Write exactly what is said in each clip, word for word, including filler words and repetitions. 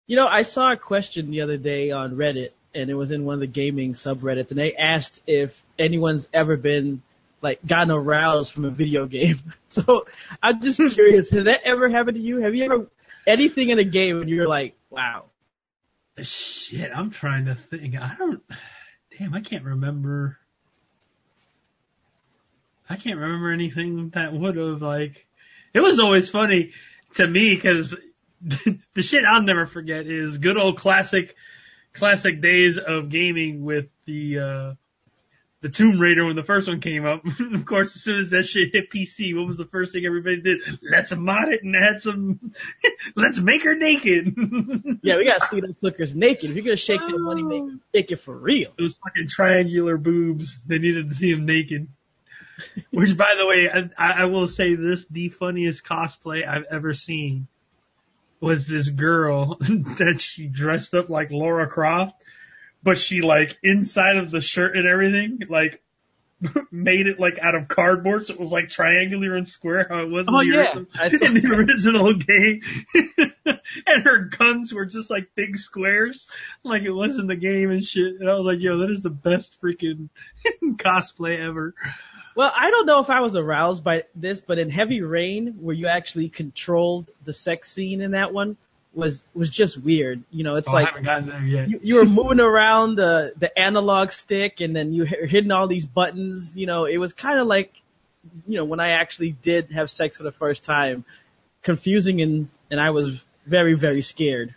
You know, I saw a question the other day on Reddit, and it was in one of the gaming subreddits, and they asked if anyone's ever been, like, gotten aroused from a video game. So I'm just curious, has that ever happened to you? Have you ever, anything in a game and you're like, wow? Shit, I'm trying to think. I don't, damn, I can't remember. I can't remember anything that would have, like, it was always funny to me because the shit I'll never forget is good old classic, classic days of gaming with the, uh, the Tomb Raider when the first one came up. Of course, as soon as that shit hit P C, what was the first thing everybody did? Let's mod it and add some, let's make her naked. Yeah, we gotta see those hookers naked. If you're gonna shake that money, make her shake it for real. Those fucking triangular boobs. They needed to see them naked. Which, by the way, I, I will say this, the funniest cosplay I've ever seen was this girl that she dressed up like Lara Croft, but she, like, inside of the shirt and everything, like, made it, like, out of cardboard, so it was, like, triangular and square, how it was in, oh, the, yeah. original, in the original game. And her guns were just, like, big squares, like it was in the game and shit. And I was like, yo, that is the best freaking cosplay ever. Well, I don't know if I was aroused by this, but in Heavy Rain, where you actually controlled the sex scene in that one, was was just weird. You know, it's oh, like I haven't gotten there yet. You, you were moving around the the analog stick, and then you were hitting all these buttons. You know, it was kind of like, you know, when I actually did have sex for the first time, confusing, and and I was very, very scared.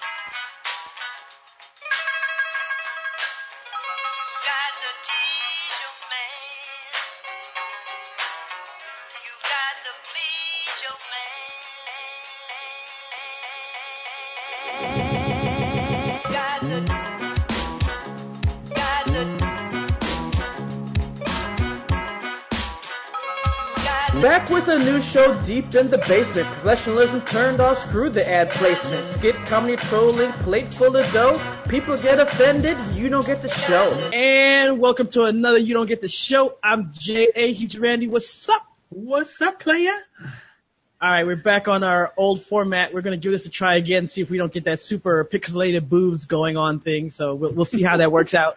Back with a new show deep in the basement. Professionalism turned off, screw the ad placement. Skit comedy trolling, plate full of dough. People get offended, you don't get the show. And welcome to another You Don't Get the Show. I'm J A, he's Randy. What's up? What's up, player? Alright, we're back on our old format. We're going to give this a try again, see if we don't get that super pixelated boobs going on thing. So we'll, we'll see how that works out.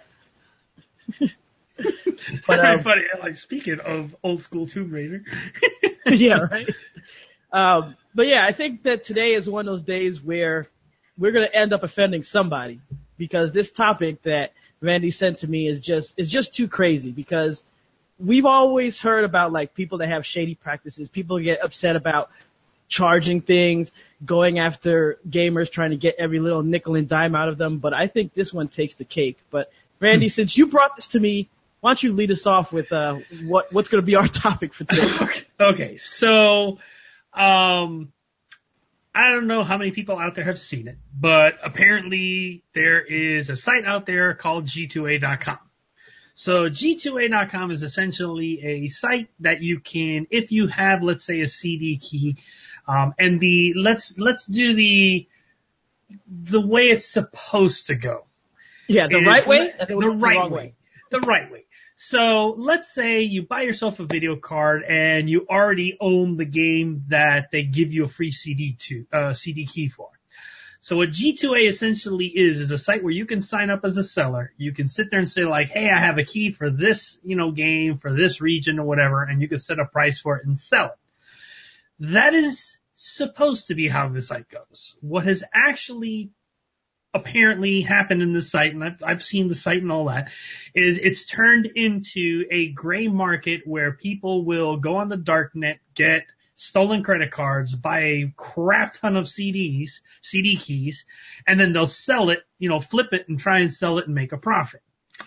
But um, funny, like speaking of old school Tomb Raider. Yeah, right. Um, but yeah, I think that today is one of those days where we're going to end up offending somebody, because this topic that Randy sent to me is just is just too crazy. Because we've always heard about, like, people that have shady practices, people get upset about charging things, going after gamers, trying to get every little nickel and dime out of them. But I think this one takes the cake. But Randy, since you brought this to me, why don't you lead us off with uh, what what's going to be our topic for today? Okay, so um, I don't know how many people out there have seen it, but apparently there is a site out there called G two A dot com. So G two A dot com is essentially a site that you can, if you have, let's say, a C D key, um, and the let's let's do the the way it's supposed to go. Yeah, the right way. The, the right way. way. The right way. So let's say you buy yourself a video card and you already own the game that they give you a free C D to, uh, C D key for. So what G two A essentially is, is a site where you can sign up as a seller. You can sit there and say, like, hey, I have a key for this, you know, game, for this region or whatever, and you can set a price for it and sell it. That is supposed to be how the site goes. What has actually apparently happened in this site, and I've, I've seen the site and all that, is it's turned into a gray market where people will go on the darknet, get stolen credit cards, buy a crap ton of C Ds, C D keys, and then they'll sell it, you know, flip it and try and sell it and make a profit.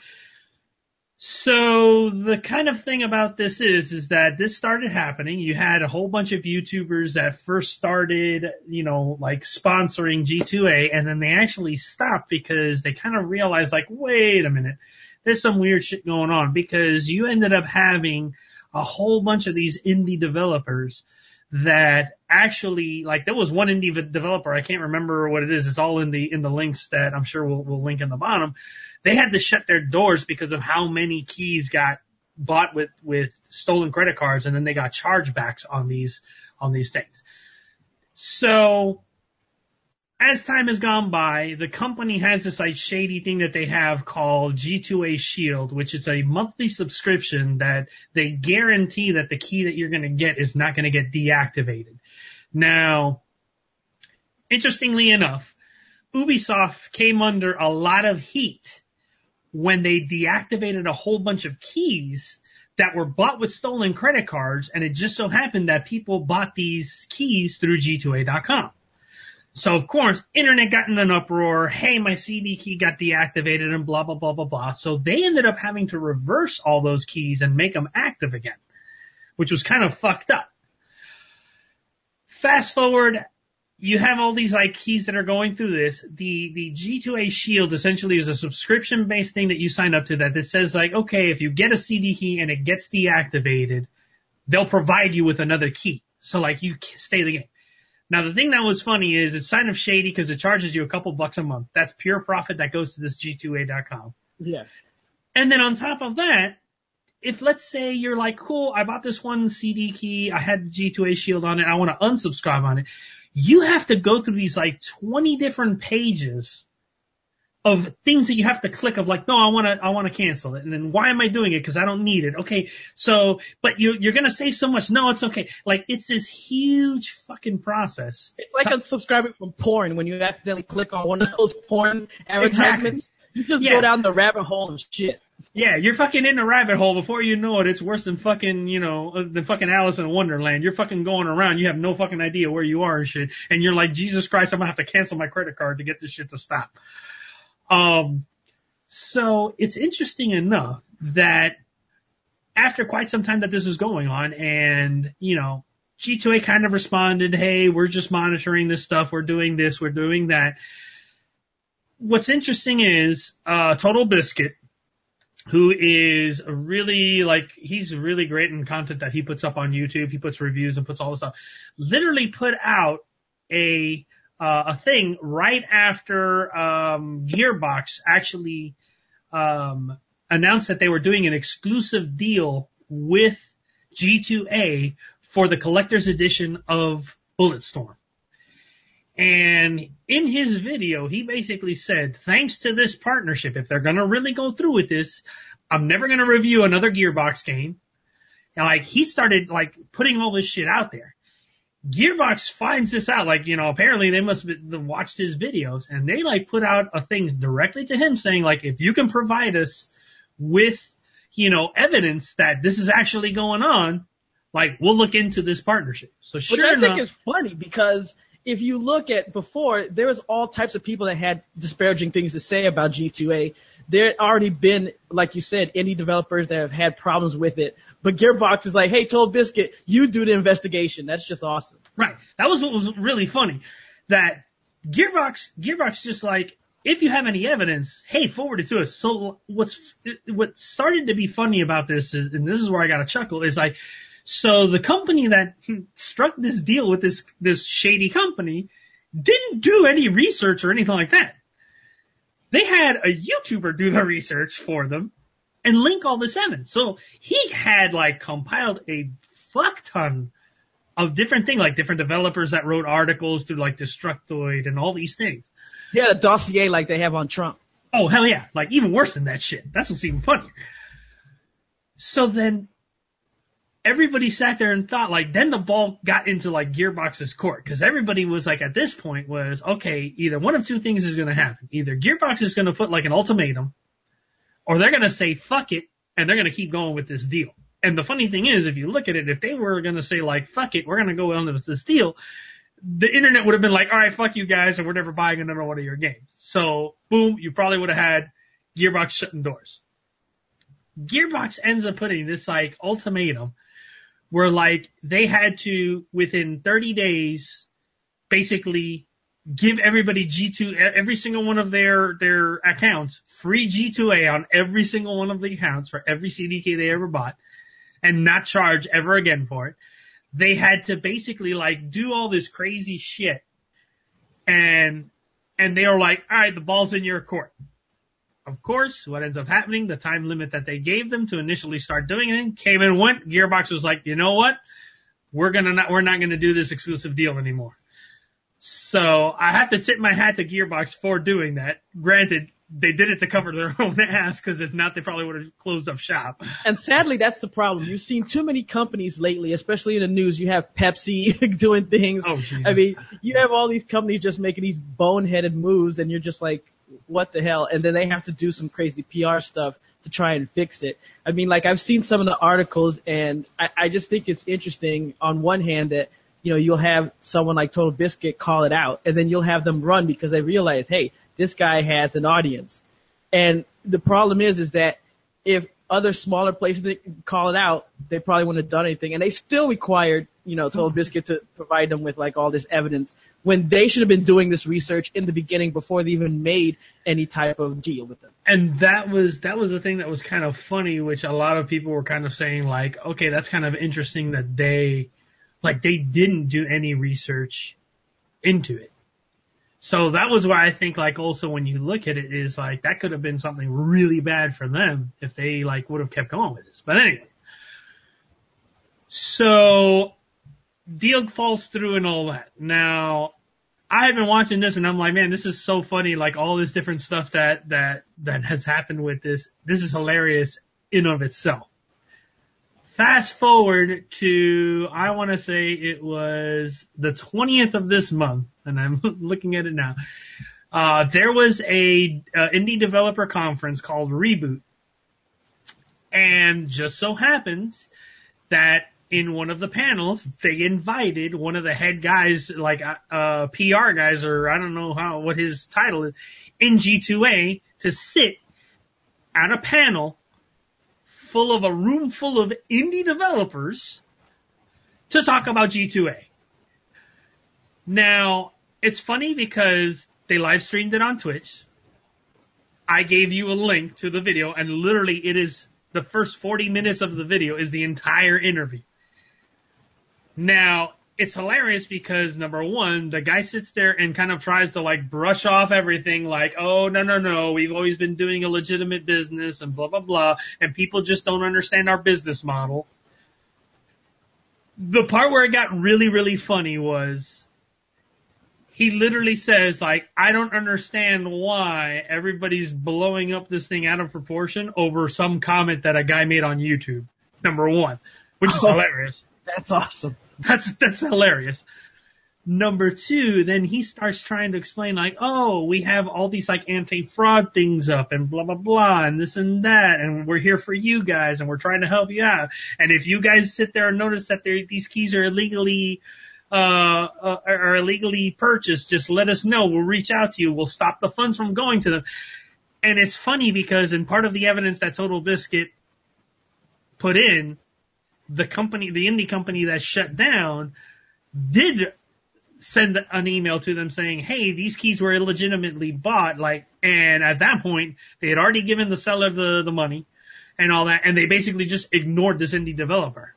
So the kind of thing about this is, is that this started happening. You had a whole bunch of YouTubers that first started, you know, like sponsoring G two A, and then they actually stopped because they kind of realized, like, wait a minute, there's some weird shit going on, because you ended up having a whole bunch of these indie developers that actually, like, there was one indie developer, I can't remember what it is, it's all in the, in the links that I'm sure we'll, we'll link in the bottom. They had to shut their doors because of how many keys got bought with, with stolen credit cards, and then they got chargebacks on these, on these things. So as time has gone by, the company has this like shady thing that they have called G two A Shield, which is a monthly subscription that they guarantee that the key that you're going to get is not going to get deactivated. Now, interestingly enough, Ubisoft came under a lot of heat when they deactivated a whole bunch of keys that were bought with stolen credit cards, and it just so happened that people bought these keys through G two A dot com. So, of course, internet got in an uproar. Hey, my C D key got deactivated and blah, blah, blah, blah, blah. So they ended up having to reverse all those keys and make them active again, which was kind of fucked up. Fast forward, you have all these like keys that are going through this. The the G two A Shield essentially is a subscription-based thing that you sign up to that that says like, okay, if you get a C D key and it gets deactivated, they'll provide you with another key. So like you stay the game. Now, the thing that was funny is it's kind of shady because it charges you a couple bucks a month. That's pure profit that goes to this G two A dot com. Yeah. And then on top of that, if let's say you're like, cool, I bought this one C D key, I had the G two A Shield on it, I want to unsubscribe on it, you have to go through these like twenty different pages of things that you have to click of like, no, I want to, I want to cancel it. And then why am I doing it? Because I don't need it. Okay. So, but you, you're going to save so much. No, it's okay. Like it's this huge fucking process. It's like unsubscribing from porn when you accidentally click on one of those porn advertisements. Exactly. You just yeah. go down the rabbit hole of shit. Yeah, you're fucking in the rabbit hole. Before you know it, it's worse than fucking, you know, than fucking Alice in Wonderland. You're fucking going around. You have no fucking idea where you are and shit. And you're like, Jesus Christ, I'm going to have to cancel my credit card to get this shit to stop. Um, so it's interesting enough that after quite some time that this was going on and, you know, G two A kind of responded, hey, we're just monitoring this stuff. We're doing this. We're doing that. What's interesting is, uh, Total Biscuit, who is really like, he's really great in content that he puts up on YouTube. He puts reviews and puts all this stuff, literally put out a, Uh, a thing right after um, Gearbox actually um, announced that they were doing an exclusive deal with G two A for the collector's edition of Bulletstorm. And in his video, he basically said, thanks to this partnership, if they're going to really go through with this, I'm never going to review another Gearbox game. And like he started like putting all this shit out there. Gearbox finds this out, like, you know, apparently they must have watched his videos, and they, like, put out a thing directly to him saying, like, if you can provide us with, you know, evidence that this is actually going on, like, we'll look into this partnership. So sure Which I enough, think is funny, because if you look at before, there was all types of people that had disparaging things to say about G two A. There had already been, like you said, indie developers that have had problems with it. But Gearbox is like, hey, Total Biscuit, you do the investigation. That's just awesome. Right. That was what was really funny. That Gearbox, Gearbox just like, if you have any evidence, hey, forward it to us. So what's, what started to be funny about this is, and this is where I got a chuckle, is like, so the company that struck this deal with this, this shady company didn't do any research or anything like that. They had a YouTuber do the research for them and link all this evidence. So he had like compiled a fuck ton of different things, like different developers that wrote articles through like Destructoid and all these things. He had a dossier like they have on Trump. Oh, hell yeah. Like even worse than that shit. That's what's even funnier. So then everybody sat there and thought like, then the ball got into like Gearbox's court, because everybody was like at this point was, okay, either one of two things is going to happen. Either Gearbox is going to put like an ultimatum, or they're going to say, fuck it, and they're going to keep going with this deal. And the funny thing is, if you look at it, if they were going to say, like, fuck it, we're going to go on with this deal, the internet would have been like, all right, fuck you guys, and we're never buying another one of your games. So, boom, you probably would have had Gearbox shutting doors. Gearbox ends up putting this, like, ultimatum where, like, they had to, within thirty days, basically give everybody G two, every single one of their, their accounts, free G two A on every single one of the accounts for every C D key they ever bought, and not charge ever again for it. They had to basically like do all this crazy shit. And, and they were like, all right, the ball's in your court. Of course, what ends up happening, the time limit that they gave them to initially start doing it came and went. Gearbox was like, you know what? We're gonna not, we're not gonna do this exclusive deal anymore. So I have to tip my hat to Gearbox for doing that. Granted, they did it to cover their own ass, because if not, they probably would have closed up shop. And sadly, that's the problem. You've seen too many companies lately, especially in the news. You have Pepsi doing things. Oh, Jesus. I mean, you have all these companies just making these boneheaded moves, and you're just like, what the hell? And then they have to do some crazy P R stuff to try and fix it. I mean, like, I've seen some of the articles, and I, I just think it's interesting on one hand that, you know, you'll have someone like Total Biscuit call it out, and then you'll have them run because they realize, hey, this guy has an audience. And the problem is, is that if other smaller places didn't call it out, they probably wouldn't have done anything. And they still required, you know, Total Biscuit to provide them with, like, all this evidence when they should have been doing this research in the beginning before they even made any type of deal with them. And that was, that was the thing that was kind of funny, which a lot of people were kind of saying, like, okay, that's kind of interesting that they, like, they didn't do any research into it. So that was why I think, like, also when you look at it is, like, that could have been something really bad for them if they, like, would have kept going with this. But anyway. So, deal falls through and all that. Now, I've been watching this and I'm like, man, this is so funny, like, all this different stuff that, that, that has happened with this. This is hilarious in of itself. Fast forward to, I want to say it was the twentieth of this month, and I'm looking at it now. Uh, there was a uh, indie developer conference called Reboot, and just so happens that in one of the panels they invited one of the head guys, like uh, P R guys, or I don't know how what his title is, in G two A to sit at a panel full of a room full of indie developers to talk about G two A. Now, it's funny because they live streamed it on Twitch. I gave you a link to the video, and literally it is the first forty minutes of the video is the entire interview. Now, it's hilarious because, number one, the guy sits there and kind of tries to, like, brush off everything like, oh, no, no, no, we've always been doing a legitimate business and blah, blah, blah, and people just don't understand our business model. The part where it got really, really funny was he literally says, like, I don't understand why everybody's blowing up this thing out of proportion over some comment that a guy made on YouTube, number one, which is oh, hilarious. That's awesome. That's, that's hilarious. Number two, then he starts trying to explain, like, oh, we have all these, like, anti-fraud things up and blah, blah, blah, and this and that, and we're here for you guys, and we're trying to help you out. And if you guys sit there and notice that these keys are illegally, uh, uh, are illegally purchased, just let us know. We'll reach out to you. We'll stop the funds from going to them. And it's funny because in part of the evidence that Total Biscuit put in, the company, the indie company that shut down, did send an email to them saying, hey, these keys were illegitimately bought, like, and at that point, they had already given the seller the, the money and all that, and they basically just ignored this indie developer.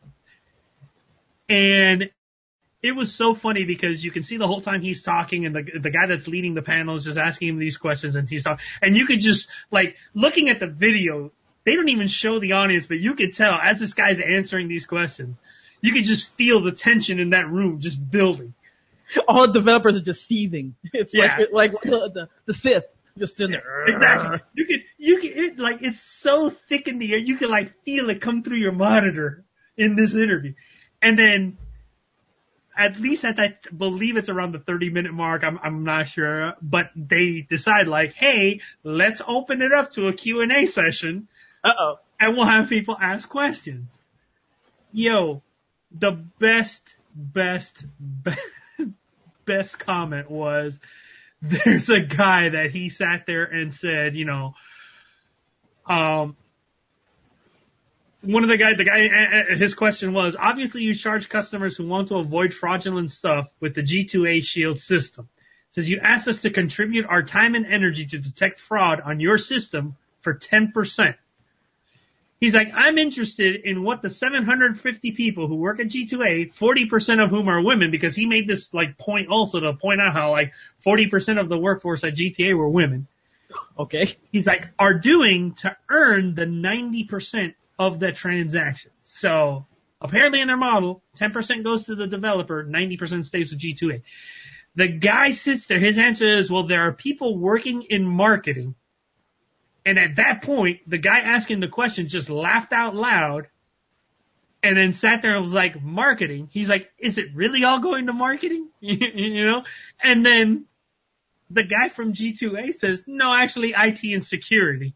And it was so funny because you can see the whole time he's talking, and the the guy that's leading the panel is just asking him these questions, and he's talking, and you could just, like, looking at the video, they don't even show the audience, but you could tell as this guy's answering these questions, you could just feel the tension in that room just building. All developers are just seething. It's yeah. like like the, the the Sith just in there. Exactly. You could you could it, like it's so thick in the air. You can like feel it come through your monitor in this interview, and then at least at that, I believe it's around the thirty minute mark. I'm I'm not sure, but they decide like, hey, let's open it up to a Q and A session. Uh-oh. And we'll have people ask questions. Yo, the best, best, best, best comment was there's a guy that he sat there and said, you know, um, one of the guys, the guy, his question was, obviously you charge customers who want to avoid fraudulent stuff with the G two A Shield system. It says you asked us to contribute our time and energy to detect fraud on your system for ten percent. He's like, I'm interested in what the seven hundred fifty people who work at G two A, forty percent of whom are women, because he made this like point also to point out how like forty percent of the workforce at G T A were women. Okay. He's like, are doing to earn the ninety percent of the transactions. So apparently in their model, ten percent goes to the developer, ninety percent stays with G two A. The guy sits there. His answer is, well, there are people working in marketing. And at that point, the guy asking the question just laughed out loud and then sat there and was like, marketing? He's like, is it really all going to marketing? You know? And then the guy from G two A says, no, actually I T and security.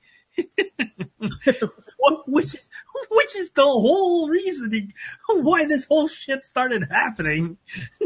which is which is the whole reasoning why this whole shit started happening.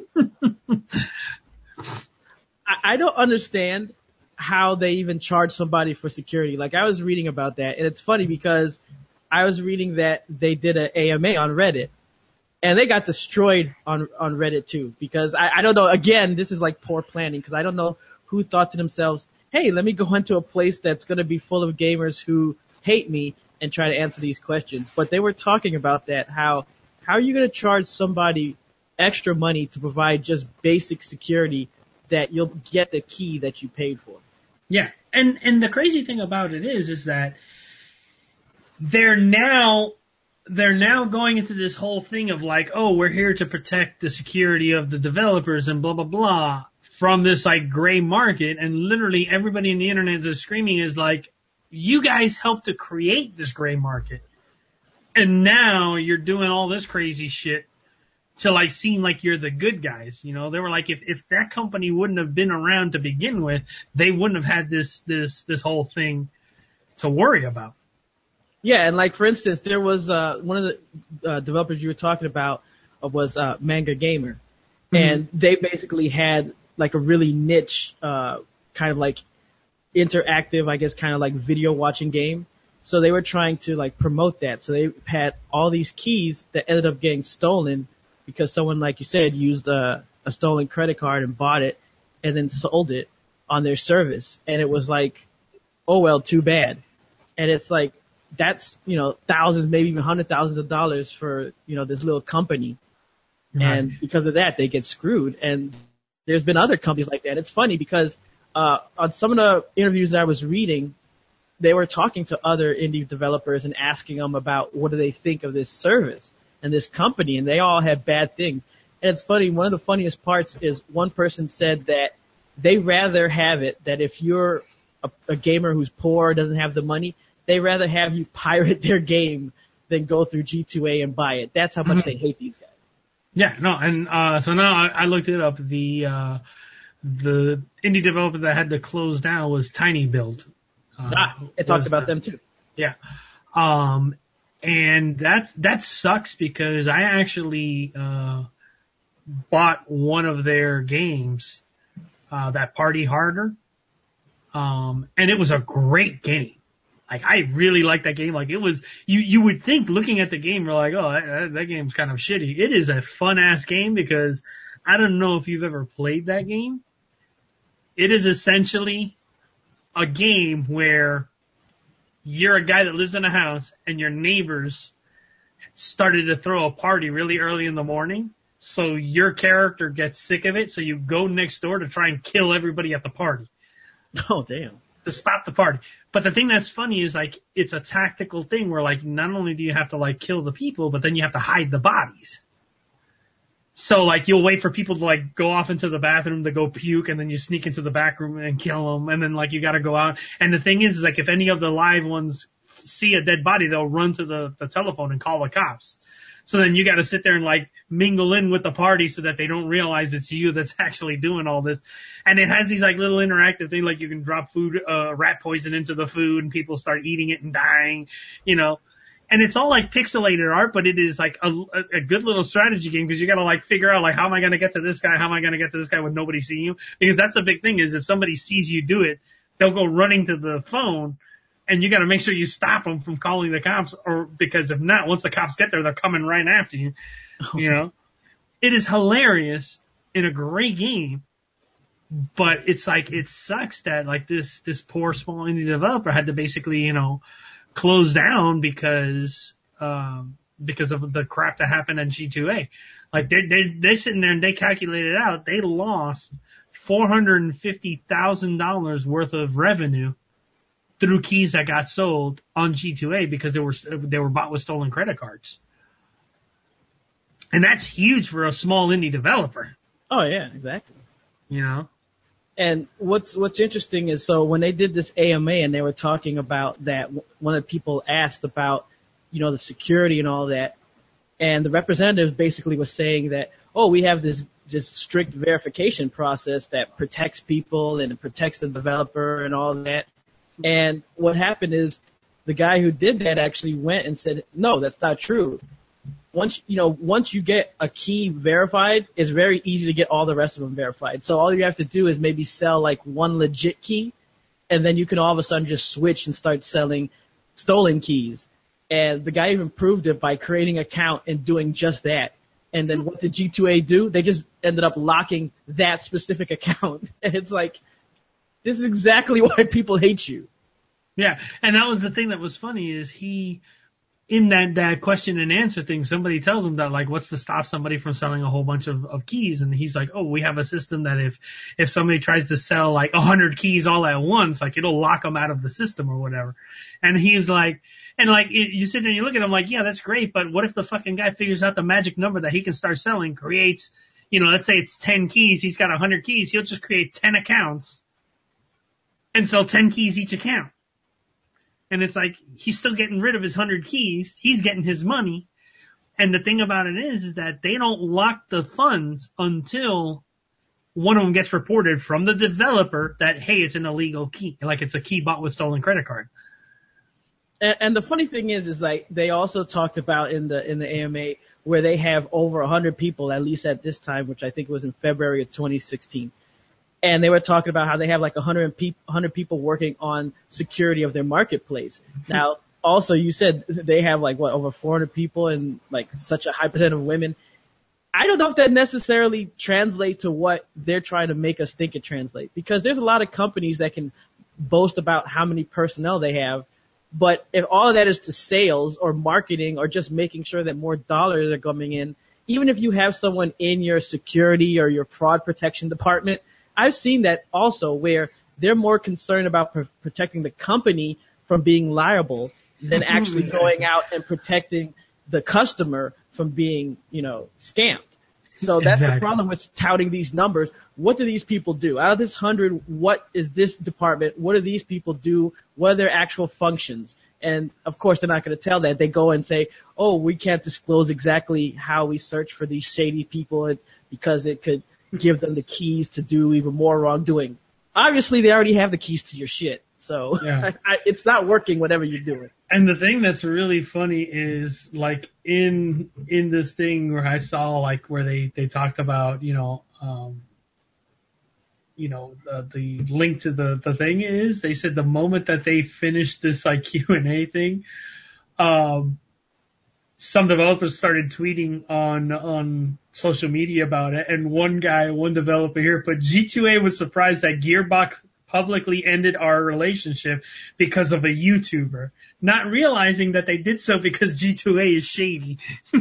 I don't understand how they even charge somebody for security. Like, I was reading about that, and it's funny because I was reading that they did an A M A on Reddit, and they got destroyed on on Reddit too. Because I, I don't know. Again, this is like poor planning because I don't know who thought to themselves, hey, let me go into a place that's going to be full of gamers who hate me and try to answer these questions. But they were talking about that, how how are you going to charge somebody extra money to provide just basic security that you'll get the key that you paid for? Yeah, and and the crazy thing about it is, is that they're now they're now going into this whole thing of like, oh, we're here to protect the security of the developers and blah blah blah from this like gray market, and literally everybody in the internet is screaming is like, you guys helped to create this gray market, and now you're doing all this crazy shit to like seem like you're the good guys. You know, they were like, if if that company wouldn't have been around to begin with, they wouldn't have had this this this whole thing to worry about. Yeah, and like for instance, there was uh one of the uh, developers you were talking about uh, was uh, Manga Gamer, mm-hmm. and they basically had like a really niche uh kind of like interactive, I guess, kind of like video watching game. So they were trying to like promote that. So they had all these keys that ended up getting stolen because someone, like you said, used a, a stolen credit card and bought it and then sold it on their service. And it was like, oh, well, too bad. And it's like, that's, you know, thousands, maybe even hundred thousands of dollars for, you know, this little company. Right. And because of that, they get screwed. And there's been other companies like that. It's funny because uh, on some of the interviews that I was reading, they were talking to other indie developers and asking them about what do they think of this service and this company, and they all had bad things. And it's funny, one of the funniest parts is one person said that they rather have it that if you're a, a gamer who's poor or doesn't have the money, they rather have you pirate their game than go through G two A and buy it. That's how much mm-hmm. they hate these guys. Yeah, no, and uh, so now I, I looked it up. The uh, the indie developer that had to close down was Tiny Build. Uh, ah, it talks about the, them too. Yeah, um, and that's that sucks because I actually uh, bought one of their games, uh, that Party Harder, um, and it was a great game. Like, I really like that game. Like, it was, you, you would think looking at the game, you're like, oh, that, that game's kind of shitty. It is a fun-ass game because I don't know if you've ever played that game. It is essentially a game where you're a guy that lives in a house and your neighbors started to throw a party really early in the morning. So your character gets sick of it. So you go next door to try and kill everybody at the party. Oh, damn. To stop the party. But the thing that's funny is, like, it's a tactical thing where, like, not only do you have to, like, kill the people, but then you have to hide the bodies. So, like, you'll wait for people to, like, go off into the bathroom to go puke, and then you sneak into the back room and kill them, and then, like, you gotta go out. And the thing is, is, like, if any of the live ones see a dead body, they'll run to the, the telephone and call the cops. So then you gotta sit there and, like, mingle in with the party so that they don't realize it's you that's actually doing all this. And it has these, like, little interactive things, like you can drop food, uh, rat poison into the food and people start eating it and dying, you know. And it's all, like, pixelated art, but it is, like, a, a good little strategy game because you gotta, like, figure out, like, how am I gonna get to this guy? How am I gonna get to this guy with nobody seeing you? Because that's the big thing is if somebody sees you do it, they'll go running to the phone. And you got to make sure you stop them from calling the cops, or because if not, once the cops get there, they're coming right after you. You know, it is hilarious in a great game, but it's like it sucks that like this this poor small indie developer had to basically you know close down because um, because of the crap that happened in G two A. Like they they they're sitting there and they calculated it out. They lost four hundred and fifty thousand dollars worth of revenue through keys that got sold on G two A because they were they were bought with stolen credit cards. And that's huge for a small indie developer. Oh, yeah, exactly. You know? And what's what's interesting is, so when they did this A M A and they were talking about that, one of the people asked about, you know, the security and all that, and the representative basically was saying that, oh, we have this just strict verification process that protects people and it protects the developer and all that. And what happened is the guy who did that actually went and said, no, that's not true. Once, you know, once you get a key verified, it's very easy to get all the rest of them verified. So all you have to do is maybe sell like one legit key, and then you can all of a sudden just switch and start selling stolen keys. And the guy even proved it by creating an account and doing just that. And then what did G two A do? They just ended up locking that specific account. And it's like, this is exactly why people hate you. Yeah, and that was the thing that was funny is he, in that, that question and answer thing, somebody tells him that, like, what's to stop somebody from selling a whole bunch of, of keys? And he's like, oh, we have a system that if, if somebody tries to sell like a hundred keys all at once, like it'll lock them out of the system or whatever. And he's like, and like, it, you sit there and you look at him like, yeah, that's great, but what if the fucking guy figures out the magic number that he can start selling, creates, you know, let's say it's ten keys, he's got a hundred keys, he'll just create ten accounts and sell ten keys each account. And it's like, he's still getting rid of his hundred keys. He's getting his money. And the thing about it is, is that they don't lock the funds until one of them gets reported from the developer that, hey, it's an illegal key. Like it's a key bought with stolen credit card. And, and the funny thing is, is like, they also talked about in the, in the A M A where they have over a hundred people, at least at this time, which I think was in February of twenty sixteen. And they were talking about how they have like one hundred, pe- one hundred people working on security of their marketplace. Now, also you said they have like, what, over four hundred people and like such a high percent of women. I don't know if that necessarily translates to what they're trying to make us think it translates, because there's a lot of companies that can boast about how many personnel they have. But if all of that is to sales or marketing or just making sure that more dollars are coming in, even if you have someone in your security or your fraud protection department, I've seen that also where they're more concerned about pr- protecting the company from being liable than actually going out and protecting the customer from being, you know, scammed. So that's exactly the problem with touting these numbers. What do these people do? Out of this hundred, what is this department? What do these people do? What are their actual functions? And of course, they're not going to tell that. They go and say, oh, we can't disclose exactly how we search for these shady people because it could give them the keys to do even more wrongdoing. Obviously, they already have the keys to your shit. So yeah. I, it's not working, whatever you're doing. And the thing that's really funny is, like, in in this thing where I saw, like, where they, they talked about, you know, um, you know, the, the link to the, the thing is, they said the moment that they finished this, like, Q and A thing, um, some developers started tweeting on on social media about it, and one guy, one developer here put, G two A was surprised that Gearbox publicly ended our relationship because of a YouTuber, not realizing that they did so because G two A is shady.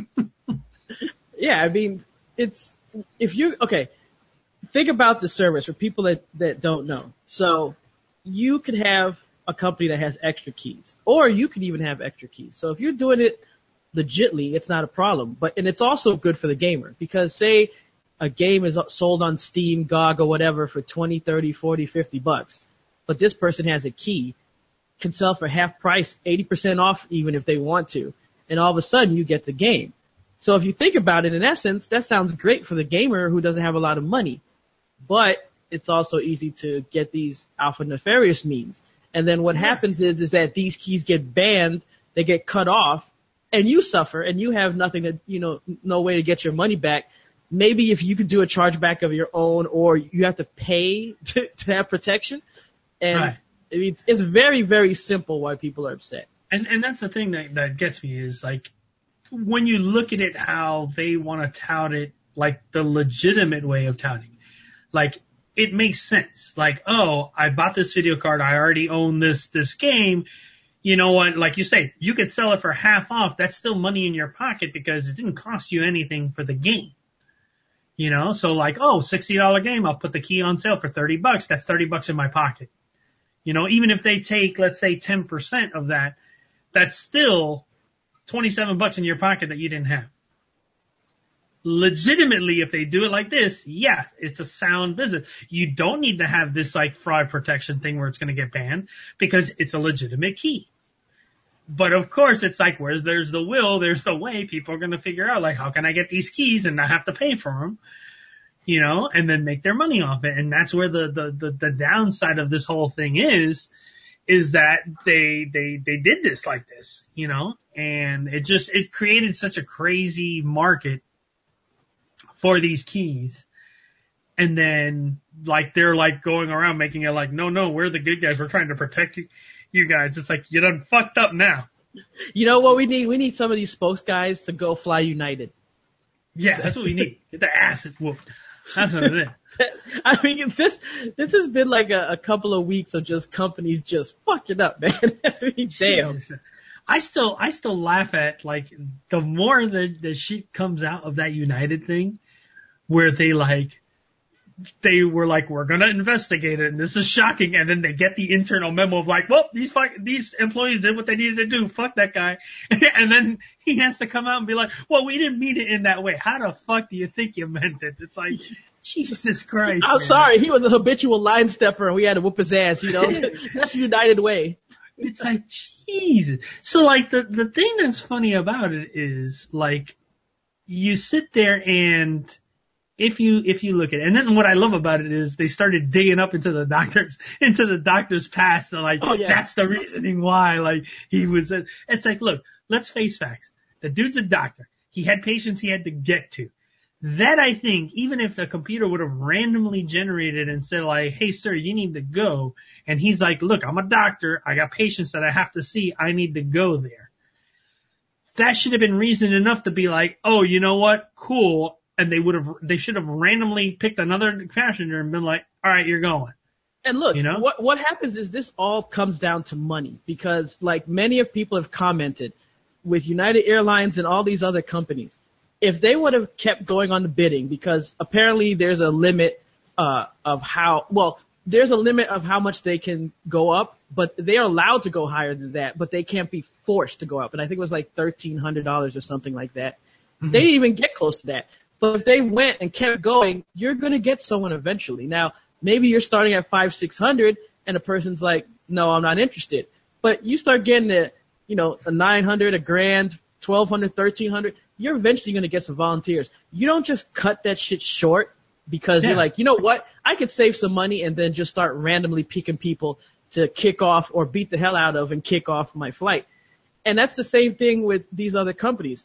Yeah, I mean, it's, if you, okay, think about the service for people that, that don't know. So you could have a company that has extra keys, or you could even have extra keys. So if you're doing it legitly, it's not a problem. But, and it's also good for the gamer, because say a game is sold on Steam, G O G, or whatever for twenty, thirty, forty, fifty bucks, but this person has a key, can sell for half price, eighty percent off even if they want to, and all of a sudden you get the game. So if you think about it, in essence, that sounds great for the gamer who doesn't have a lot of money, but it's also easy to get these alpha nefarious means. And then what happens is, is that these keys get banned, they get cut off, and you suffer, and you have nothing to, you know, no way to get your money back. Maybe if you could do a chargeback of your own, or you have to pay to, to have protection. And right. it's, it's very, very simple why people are upset. And and that's the thing that, that gets me is, like, when you look at it how they want to tout it, like the legitimate way of touting, like, it makes sense. Like, oh, I bought this video card, I already own this this game. You know what, like you say, you could sell it for half off. That's still money in your pocket because it didn't cost you anything for the game. You know, so like, oh, sixty dollars game, I'll put the key on sale for thirty bucks. That's thirty bucks in my pocket. You know, even if they take, let's say, ten percent of that, that's still twenty-seven bucks in your pocket that you didn't have. legitimately, if they do it like this, yeah, it's a sound business. You don't need to have this like fraud protection thing where it's going to get banned because it's a legitimate key. But of course, it's like, where there's the will, there's the way. People are going to figure out, like, how can I get these keys and not have to pay for them, you know, and then make their money off it. And that's where the, the, the, the downside of this whole thing is, is that they, they, they did this like this, you know, and it just, it created such a crazy market for these keys. And then, like, they're like going around making it like, no, no, we're the good guys. We're trying to protect you. You guys, it's like, you done fucked up now. You know what we need? We need some of these spokes guys to go fly United. Yeah, that's what we need. Get the ass whooped. That's what it is. I mean, this this has been like a, a couple of weeks of just companies just fucking up, man. I mean, damn. I still I still laugh at, like, the more the the shit comes out of that United thing, where they like. They were like, we're gonna investigate it, and this is shocking. And then they get the internal memo of like, well, these fuck, these employees did what they needed to do. Fuck that guy. And then he has to come out and be like, well, we didn't mean it in that way. How the fuck do you think you meant it? It's like, Jesus Christ. I'm man. sorry, he was a habitual line stepper, and we had to whoop his ass. You know, that's the United way. It's like, Jesus. So like the the thing that's funny about it is like, you sit there and. If you, if you look at it, and then what I love about it is they started digging up into the doctor's, into the doctor's past, and like, oh, yeah. that's the reasoning why, like, he was, a, it's like, look, let's face facts. The dude's a doctor. He had patients he had to get to. That, I think, even if the computer would have randomly generated and said like, hey sir, you need to go, and he's like, look, I'm a doctor, I got patients that I have to see, I need to go there. That should have been reason enough to be like, oh, you know what, cool. And they would have, they should have randomly picked another passenger and been like, all right, you're going. And look, you know? what what happens is this all comes down to money, because like many of people have commented with United Airlines and all these other companies, if they would have kept going on the bidding, because apparently there's a limit uh, of how, well, there's a limit of how much they can go up, but they are allowed to go higher than that, but they can't be forced to go up. And I think it was like thirteen hundred dollars or something like that. Mm-hmm. They didn't even get close to that. But if they went and kept going, you're going to get someone eventually. Now, maybe you're starting at five, six hundred, and a person's like, no, I'm not interested. But you start getting a, you know, a nine hundred, a grand, twelve hundred, thirteen hundred. You're eventually going to get some volunteers. You don't just cut that shit short because yeah. you're like, you know what? I could save some money and then just start randomly picking people to kick off or beat the hell out of and kick off my flight. And that's the same thing with these other companies.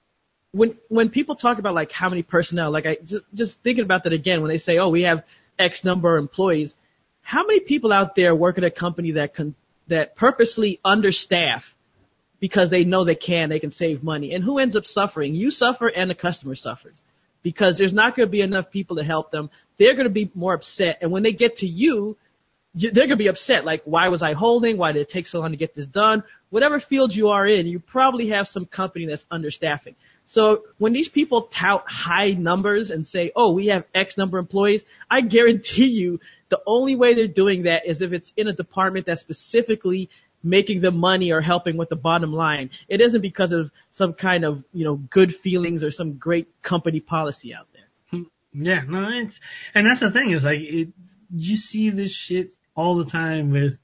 When when people talk about like how many personnel, like I just, just thinking about that again, when they say, oh, we have X number of employees, how many people out there work at a company that can that purposely understaff because they know they can, they can save money, and who ends up suffering? You suffer and the customer suffers because there's not going to be enough people to help them. They're going to be more upset, and when they get to you, they're going to be upset. Like, why was I holding? Why did it take so long to get this done? Whatever field you are in, you probably have some company that's understaffing. So when these people tout high numbers and say, oh, we have X number of employees, I guarantee you the only way they're doing that is if it's in a department that's specifically making them money or helping with the bottom line. It isn't because of some kind of, you know, good feelings or some great company policy out there. Yeah, no, it's, and that's the thing is like, it, you see this shit all the time with,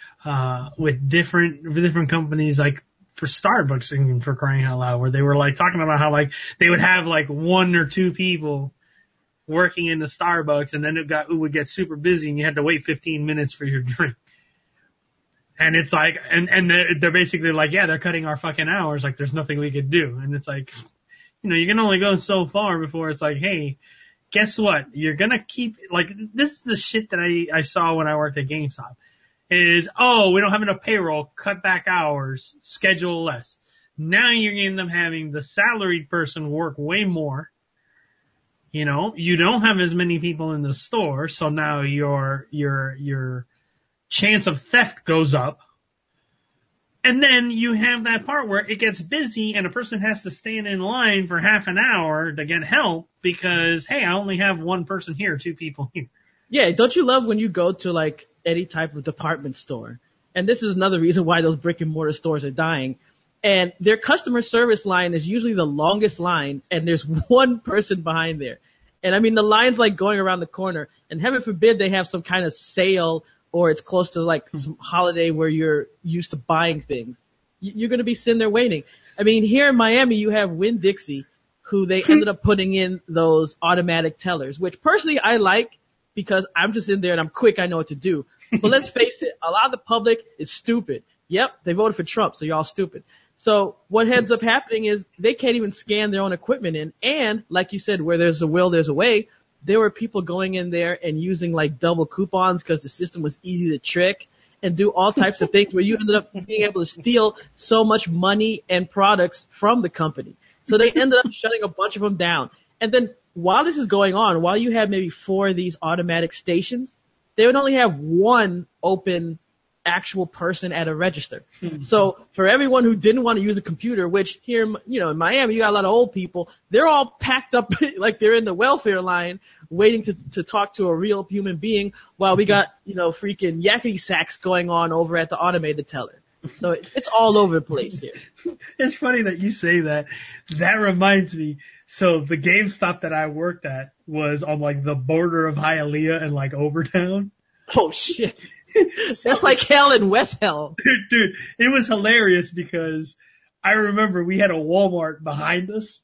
uh, with different, with different companies, like, for Starbucks, and for crying out loud, where they were like talking about how like they would have like one or two people working in the Starbucks, and then it got it would get super busy, and you had to wait fifteen minutes for your drink. And it's like, and and they're basically like, yeah, they're cutting our fucking hours. Like, there's nothing we could do. And it's like, you know, you can only go so far before it's like, hey, guess what? You're gonna keep like this is the shit that I I saw when I worked at GameStop. Is, oh, we don't have enough payroll, cut back hours, schedule less. Now you're getting them having the salaried person work way more. You know, you don't have as many people in the store, so now your, your, your chance of theft goes up. And then you have that part where it gets busy and a person has to stand in line for half an hour to get help because, hey, I only have one person here, two people here. Yeah, don't you love when you go to like any type of department store? And this is another reason why those brick and mortar stores are dying. And their customer service line is usually the longest line, and there's one person behind there. And I mean, the line's like going around the corner, and heaven forbid they have some kind of sale or it's close to like some holiday where you're used to buying things. You're going to be sitting there waiting. I mean, here in Miami, you have Winn-Dixie, who they ended up putting in those automatic tellers, which personally I like because I'm just in there and I'm quick. I know what to do. But let's face it, a lot of the public is stupid. Yep, they voted for Trump, so you're all stupid. So what ends up happening is they can't even scan their own equipment in. And like you said, where there's a will, there's a way. There were people going in there and using like double coupons because the system was easy to trick and do all types of things where you ended up being able to steal so much money and products from the company. So they ended up shutting a bunch of them down. And then while this is going on, while you have maybe four of these automatic stations, they would only have one open actual person at a register. Mm-hmm. So for everyone who didn't want to use a computer, which here, you know, in Miami, you got a lot of old people, they're all packed up like they're in the welfare line waiting to, to talk to a real human being while we got, you know, freaking yakety sacks going on over at the automated teller. So it, it's all over the place here. It's funny that you say that. That reminds me. So the GameStop that I worked at was on like the border of Hialeah and like Overtown. Oh shit. That's like hell in West Hell. Dude, dude, it was hilarious because I remember we had a Walmart behind us,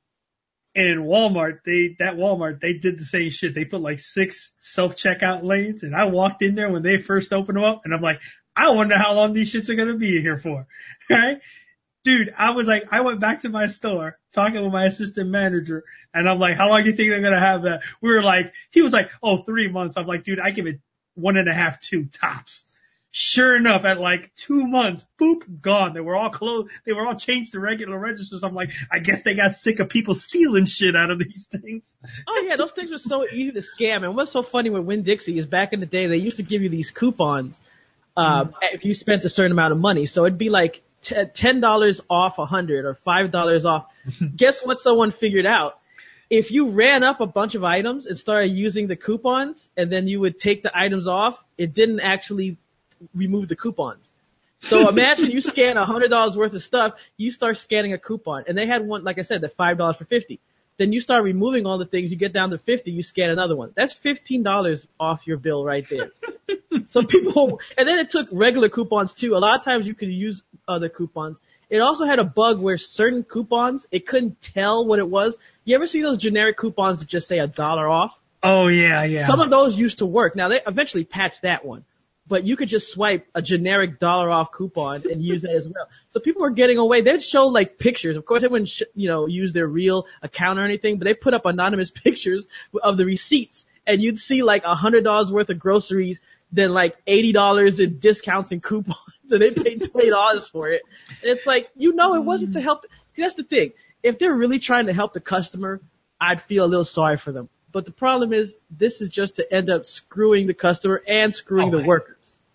and Walmart, they, that Walmart, they did the same shit. They put like six self-checkout lanes, and I walked in there when they first opened them up, and I'm like, I wonder how long these shits are going to be here for, right? Dude, I was like, I went back to my store talking with my assistant manager, and I'm like, how long do you think they're going to have that? We were like, he was like, oh, three months. I'm like, dude, I give it one and a half, two tops. Sure enough, at like two months, boop, gone. They were all closed. They were all changed to regular registers. I'm like, I guess they got sick of people stealing shit out of these things. Oh yeah, those things were so easy to scam. And what's so funny with Winn-Dixie is back in the day, they used to give you these coupons, uh, mm. if you spent a certain amount of money. So it'd be like t- ten dollars off a hundred or five dollars off. Guess what someone figured out? If you ran up a bunch of items and started using the coupons and then you would take the items off, it didn't actually remove the coupons. So imagine you scan a hundred dollars worth of stuff, you start scanning a coupon, and they had one, like I said, that five dollars for fifty. Then you start removing all the things, you get down to fifty, you scan another one. That's fifteen dollars off your bill right there. So people, and then it took regular coupons too. A lot of times you could use other coupons. It also had a bug where certain coupons, it couldn't tell what it was. You ever see those generic coupons that just say a dollar off? Oh yeah, yeah. Some of those used to work. Now they eventually patched that one. But you could just swipe a generic dollar off coupon and use that as well. So people were getting away. They'd show like pictures. Of course, they wouldn't, sh- you know, use their real account or anything, but they put up anonymous pictures of the receipts, and you'd see like a hundred dollars worth of groceries, then like eighty dollars in discounts and coupons, and they paid twenty dollars for it. And it's like, you know, it wasn't to help. See, that's the thing. If they're really trying to help the customer, I'd feel a little sorry for them. But the problem is, this is just to end up screwing the customer and screwing oh, the man. workers.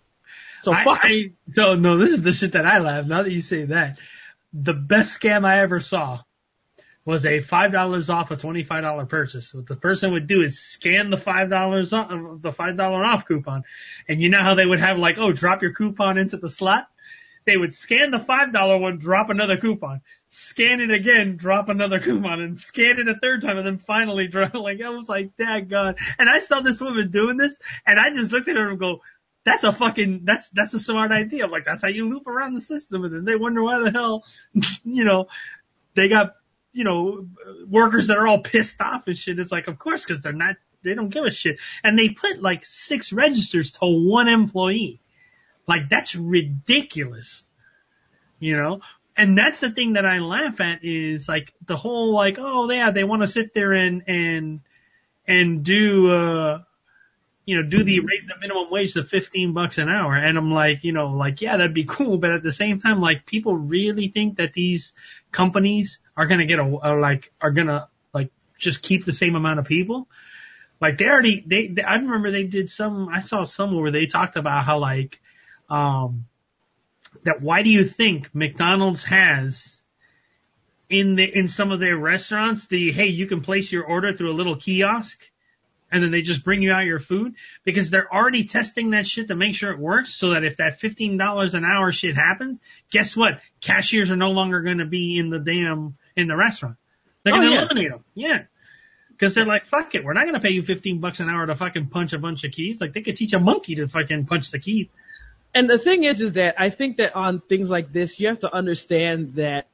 So I, fuck. I, so no, this is the shit that I laugh. Now that you say that, the best scam I ever saw was a five dollars off a twenty-five dollars purchase. What the person would do is scan the five dollars off, the five dollars off coupon, and you know how they would have like, oh, drop your coupon into the slot. They would scan the five dollars one, drop another coupon, scan it again, drop another coupon, and scan it a third time, and then finally drop. Like, I was like, daggone. And I saw this woman doing this, and I just looked at her and go, that's a fucking, that's, that's a smart idea. I'm like, that's how you loop around the system. And then they wonder why the hell, you know, they got, you know, workers that are all pissed off and shit. It's like, of course, cause they're not, they don't give a shit. And they put like six registers to one employee. Like, that's ridiculous, you know? And that's the thing that I laugh at is like the whole like, oh yeah, they want to sit there and, and, and do, uh, you know, do the raise the minimum wage to fifteen bucks an hour. And I'm like, you know, like, yeah, that'd be cool. But at the same time, like, people really think that these companies are going to get a, a, like, are going to, like, just keep the same amount of people. Like, they already, they, they, I remember they did some, I saw somewhere where they talked about how, like, um, that why do you think McDonald's has in the, in some of their restaurants, the, hey, you can place your order through a little kiosk. and then they just bring you out your food because they're already testing that shit to make sure it works so that if that fifteen dollars an hour shit happens, guess what? Cashiers are no longer going to be in the damn, in the restaurant. They're going to Oh, yeah. eliminate them. Yeah. Because they're like, fuck it, we're not going to pay you fifteen bucks an hour to fucking punch a bunch of keys. Like, they could teach a monkey to fucking punch the keys. And the thing is, is that I think that on things like this, you have to understand that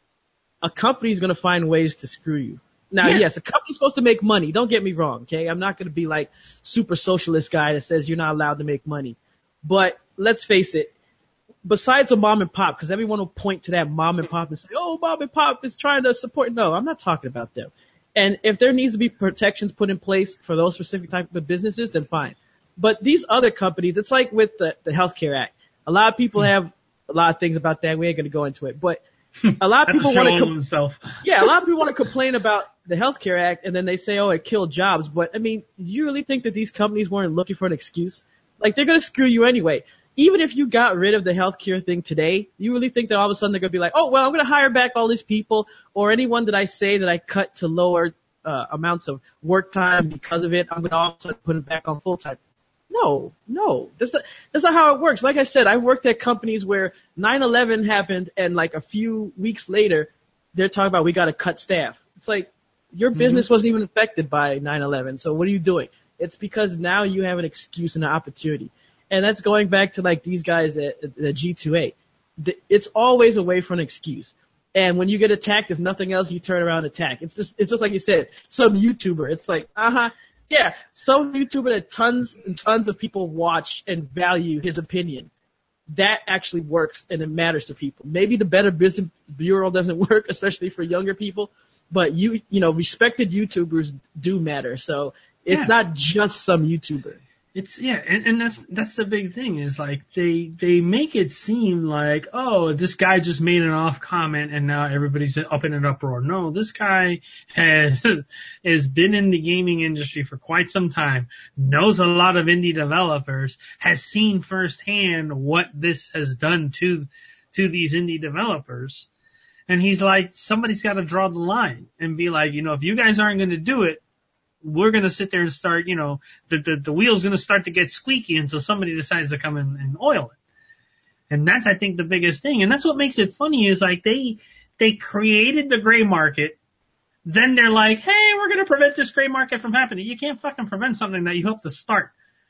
a company's going to find ways to screw you. Now, Yeah. yes, a company's supposed to make money. Don't get me wrong, okay? I'm not going to be like super socialist guy that says you're not allowed to make money. But let's face it, besides a mom and pop, because everyone will point to that mom and pop and say, oh, mom and pop is trying to support. No, I'm not talking about them. And if there needs to be protections put in place for those specific type of businesses, then fine. But these other companies, it's like with the, the Healthcare Act. A lot of people have a lot of things about that. We ain't going to go into it. But a lot of people want to com- themselves. yeah, a lot of people want to complain about the Healthcare Act, and then they say, oh, it killed jobs. But, I mean, do you really think that these companies weren't looking for an excuse? Like, they're going to screw you anyway. Even if you got rid of the healthcare thing today, you really think that all of a sudden they're going to be like, oh, well, I'm going to hire back all these people, or anyone that I say that I cut to lower uh, amounts of work time because of it, I'm going to all of a sudden put it back on full time. No, no, that's not, that's not how it works. Like I said, I worked at companies where nine eleven happened, and like a few weeks later, they're talking about we got to cut staff. It's like, your business mm-hmm. wasn't even affected by nine eleven, so what are you doing? It's because now you have an excuse and an opportunity. And that's going back to like these guys at the G two A. It's always a way for an excuse. And when you get attacked, if nothing else, you turn around and attack. It's just, it's just like you said, some YouTuber. It's like, uh-huh, yeah, some YouTuber that tons and tons of people watch and value his opinion. That actually works and it matters to people. Maybe the Better Business Bureau doesn't work, especially for younger people, but you, you know, respected YouTubers do matter. So it's yeah. not just some YouTuber. It's yeah, and, and that's that's the big thing is like they they make it seem like, oh, this guy just made an off comment and now everybody's up in an uproar. No, this guy has has been in the gaming industry for quite some time, knows a lot of indie developers, has seen firsthand what this has done to to these indie developers, and he's like, somebody's got to draw the line and be like, you know, if you guys aren't going to do it, we're going to sit there and start, you know, the, the, the wheel's going to start to get squeaky until somebody decides to come in and oil it. And that's, I think, the biggest thing. And that's what makes it funny is like they, they created the gray market. Then they're like, hey, we're going to prevent this gray market from happening. You can't fucking prevent something that you hope to start.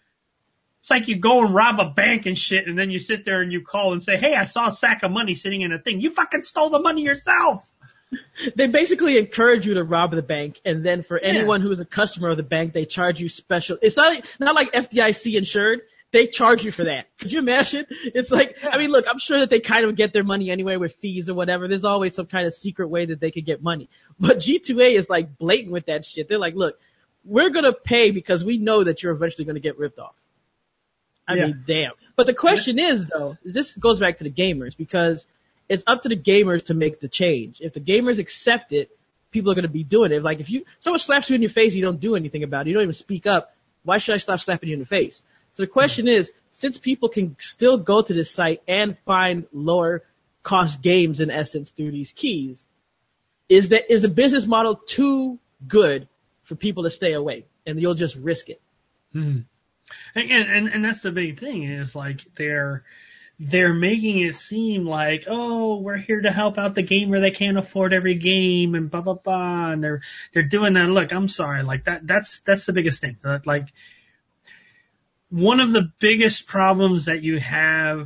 It's like you go and rob a bank and shit, and then you sit there and you call and say, hey, I saw a sack of money sitting in a thing. You fucking stole the money yourself. They basically encourage you to rob the bank, and then for yeah. anyone who is a customer of the bank, they charge you special. It's not not like F D I C insured. They charge you for that. Could you imagine? It's like, yeah. I mean, look, I'm sure that they kind of get their money anyway with fees or whatever. There's always some kind of secret way that they could get money. But G two A is like blatant with that shit. They're like, look, we're going to pay because we know that you're eventually going to get ripped off. I yeah. mean, damn. But the question yeah. is, though, this goes back to the gamers because it's up to the gamers to make the change. If the gamers accept it, people are going to be doing it. Like if you someone slaps you in your face, you don't do anything about it. You don't even speak up. Why should I stop slapping you in the face? So the question is, since people can still go to this site and find lower cost games in essence through these keys, is that is the business model too good for people to stay away and you'll just risk it? Hmm. And, and and that's the big thing is like they're. They're making it seem like, oh, we're here to help out the gamer that can't afford every game and blah, blah, blah. And they're, they're doing that. Look, I'm sorry. Like that, that's, that's the biggest thing. Like one of the biggest problems that you have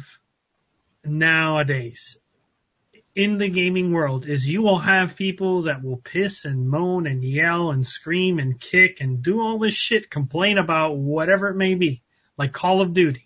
nowadays in the gaming world is you will have people that will piss and moan and yell and scream and kick and do all this shit, complain about whatever it may be, like Call of Duty.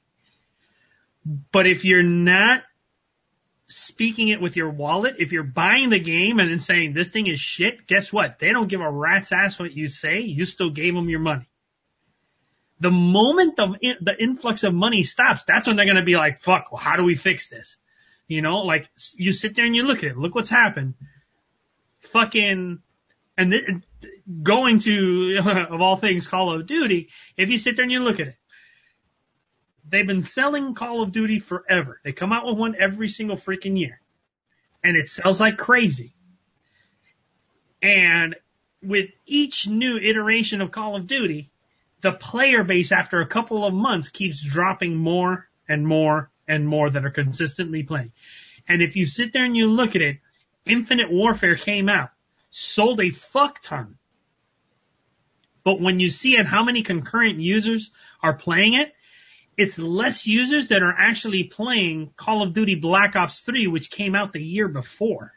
But if you're not speaking it with your wallet, if you're buying the game and then saying this thing is shit, guess what? They don't give a rat's ass what you say. You still gave them your money. The moment the, the influx of money stops, that's when they're going to be like, fuck, well, how do we fix this? You know, like you sit there and you look at it. Look what's happened. Fucking, and th- going to, of all things, Call of Duty, if you sit there and you look at it, they've been selling Call of Duty forever. They come out with one every single freaking year. And it sells like crazy. And with each new iteration of Call of Duty, the player base after a couple of months keeps dropping more and more and more that are consistently playing. And if you sit there and you look at it, Infinite Warfare came out, sold a fuck ton. But when you see it, how many concurrent users are playing it, it's less users that are actually playing Call of Duty Black Ops three, which came out the year before.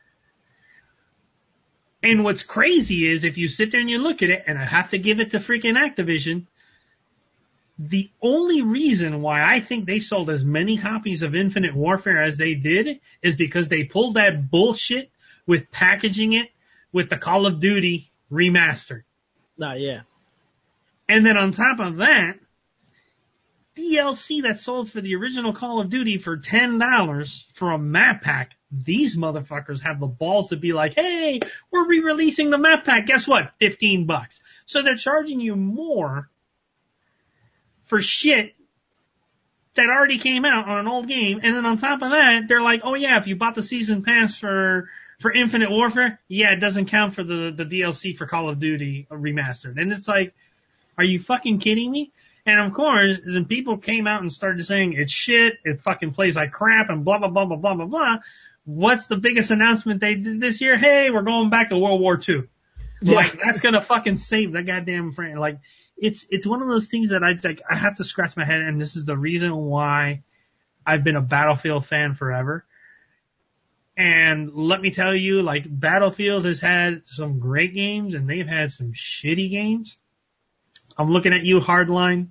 And what's crazy is if you sit there and you look at it, and I have to give it to freaking Activision, the only reason why I think they sold as many copies of Infinite Warfare as they did is because they pulled that bullshit with packaging it with the Call of Duty remastered. Nah, yeah. And then on top of that, D L C that sold for the original Call of Duty for ten dollars for a map pack, these motherfuckers have the balls to be like, hey, we're re-releasing the map pack. Guess what? fifteen bucks. So they're charging you more for shit that already came out on an old game. And then on top of that, they're like, oh yeah, if you bought the season pass for, for Infinite Warfare, yeah, it doesn't count for the, the D L C for Call of Duty remastered. And it's like, are you fucking kidding me? And of course, then people came out and started saying it's shit, it fucking plays like crap, and blah, blah, blah, blah, blah, blah, blah. What's the biggest announcement they did this year? Hey, we're going back to World War Two. Yeah. Like, that's gonna fucking save that goddamn friend. Like, it's, it's one of those things that I, like, I have to scratch my head, and this is the reason why I've been a Battlefield fan forever. And let me tell you, like, Battlefield has had some great games, and they've had some shitty games. I'm looking at you, Hardline.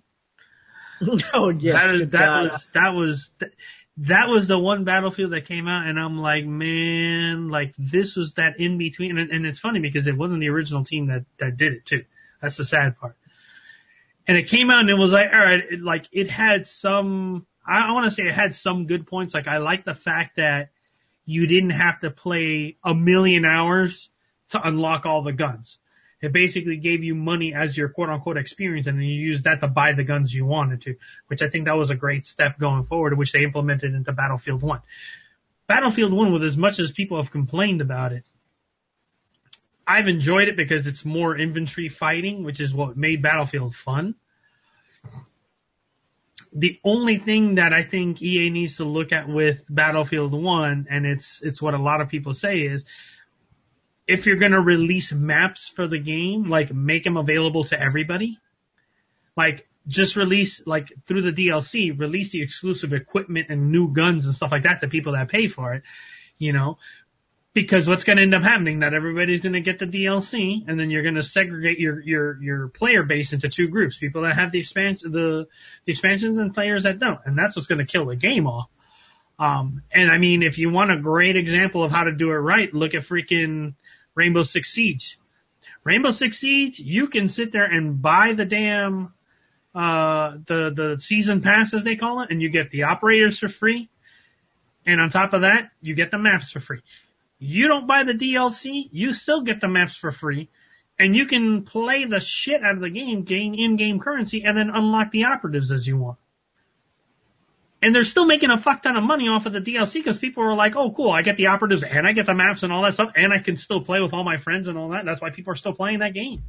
Oh yes, that, is, that God. was that was that was the one Battlefield that came out, and I'm like, man, like this was that in between, and, and it's funny because it wasn't the original team that that did it too. That's the sad part. And it came out, and it was like, all right, it, like it had some. I, I want to say it had some good points. Like I like the fact that you didn't have to play a million hours to unlock all the guns. It basically gave you money as your quote-unquote experience, and then you used that to buy the guns you wanted to, which I think that was a great step going forward, which they implemented into Battlefield one. Battlefield one, with as much as people have complained about it, I've enjoyed it because it's more infantry fighting, which is what made Battlefield fun. The only thing that I think E A needs to look at with Battlefield one, and it's it's what a lot of people say, is if you're going to release maps for the game, like, make them available to everybody. Like, just release, like, through the D L C, release the exclusive equipment and new guns and stuff like that to people that pay for it, you know. Because what's going to end up happening, not everybody's going to get the D L C, and then you're going to segregate your, your, your player base into two groups, people that have the expansion, the, the expansions and players that don't. And that's what's going to kill the game off. Um, and I mean, if you want a great example of how to do it right, look at freaking Rainbow Six Siege. Rainbow Six Siege, you can sit there and buy the damn, uh, the, the season pass, as they call it, and you get the operators for free. And on top of that, you get the maps for free. You don't buy the D L C, you still get the maps for free. And you can play the shit out of the game, gain in-game currency, and then unlock the operatives as you want. And they're still making a fuck ton of money off of the D L C because people are like, oh, cool, I get the operatives and I get the maps and all that stuff, and I can still play with all my friends and all that. That's why people are still playing that game.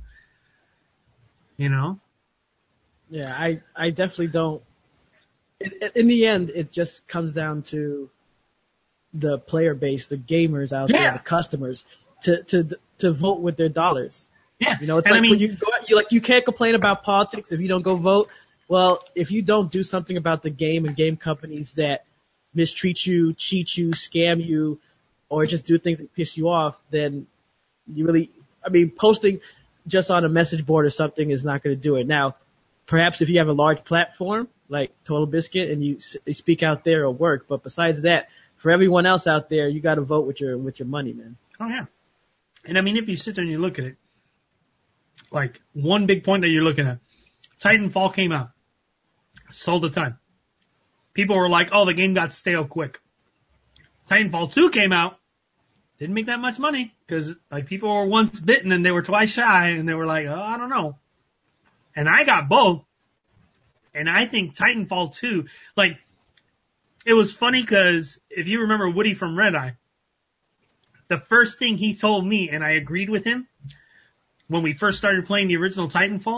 You know? Yeah, I, I definitely don't. It, in the end, it just comes down to the player base, the gamers out yeah. there, the customers, to, to, to vote with their dollars. Yeah. You know, it's and like I mean, when you go out, you like, you can't complain about politics if you don't go vote. Well, if you don't do something about the game and game companies that mistreat you, cheat you, scam you, or just do things that piss you off, then you really, I mean, posting just on a message board or something is not going to do it. Now, perhaps if you have a large platform like Total Biscuit and you, you speak out there, it'll work. But besides that, for everyone else out there, you got to vote with your with your money, man. Oh yeah, and I mean, if you sit there and you look at it, like one big point that you're looking at, Titanfall came out. Sold a ton. People were like, oh, the game got stale quick. Titanfall two came out. Didn't make that much money because like people were once bitten and they were twice shy and they were like, oh, I don't know. And I got both. And I think Titanfall two, like, it was funny because if you remember Woody from Red Eye, the first thing he told me, and I agreed with him, when we first started playing the original Titanfall,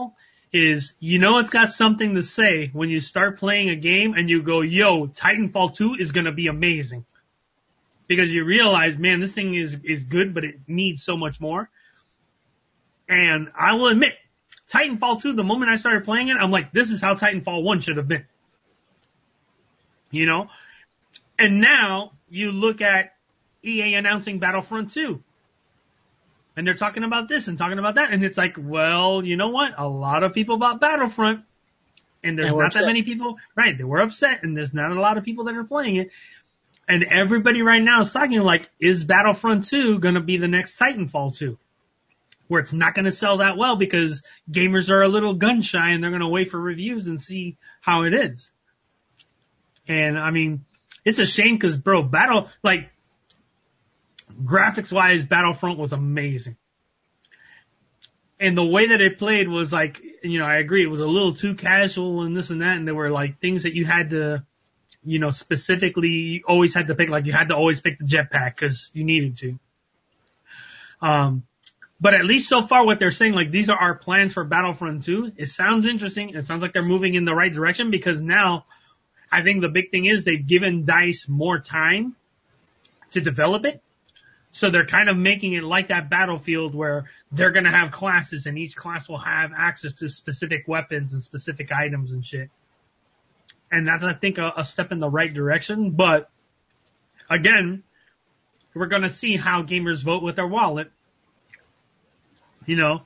is, you know, it's got something to say when you start playing a game and you go, yo, Titanfall two is going to be amazing. Because you realize, man, this thing is, is good, but it needs so much more. And I will admit, Titanfall two, the moment I started playing it, I'm like, this is how Titanfall one should have been. You know? And now you look at E A announcing Battlefront two. And they're talking about this and talking about that. And it's like, well, you know what? A lot of people bought Battlefront. And there's not upset. that many people. Right, they were upset. And there's not a lot of people that are playing it. And everybody right now is talking like, is Battlefront two going to be the next Titanfall two? Where it's not going to sell that well because gamers are a little gun shy and they're going to wait for reviews and see how it is. And, I mean, it's a shame because, bro, Battle, like, graphics-wise, Battlefront was amazing. And the way that it played was like, you know, I agree, it was a little too casual and this and that, and there were like things that you had to, you know, specifically, you always had to pick, like you had to always pick the jetpack because you needed to. Um, but at least so far what they're saying, like these are our plans for Battlefront two, it sounds interesting. It sounds like they're moving in the right direction because now I think the big thing is they've given DICE more time to develop it. So they're kind of making it like that Battlefield where they're going to have classes and each class will have access to specific weapons and specific items and shit. And that's, I think, a, a step in the right direction. But, again, we're going to see how gamers vote with their wallet. You know?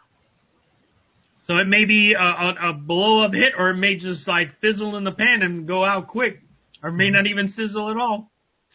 So it may be a, a, a blow-up hit or it may just, like, fizzle in the pan and go out quick. Or may not even sizzle at all.